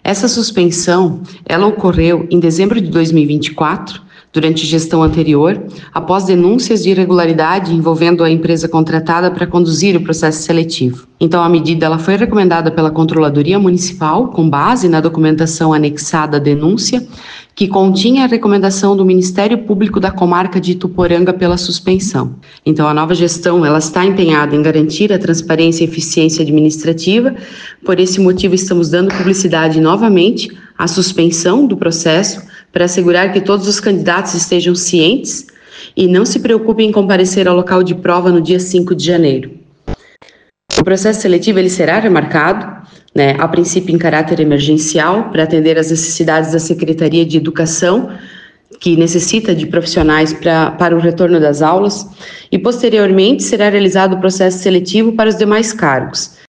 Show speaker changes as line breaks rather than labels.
Essa suspensão, ela ocorreu em dezembro de 2024, durante gestão anterior, após denúncias de irregularidade envolvendo a empresa contratada para conduzir o processo seletivo. Então, a medida ela foi recomendada pela Controladoria Municipal, com base na documentação anexada à denúncia, que continha a recomendação do Ministério Público da Comarca de Ituporanga pela suspensão. Então, a nova gestão ela está empenhada em garantir a transparência e eficiência administrativa. Por esse motivo, estamos dando publicidade novamente à suspensão do processo para assegurar que todos os candidatos estejam cientes e não se preocupem em comparecer ao local de prova no dia 5 de janeiro. O processo seletivo ele será remarcado, a princípio em caráter emergencial, para atender às necessidades da Secretaria de Educação, que necessita de profissionais para o retorno das aulas, e posteriormente será realizado o processo seletivo para os demais cargos,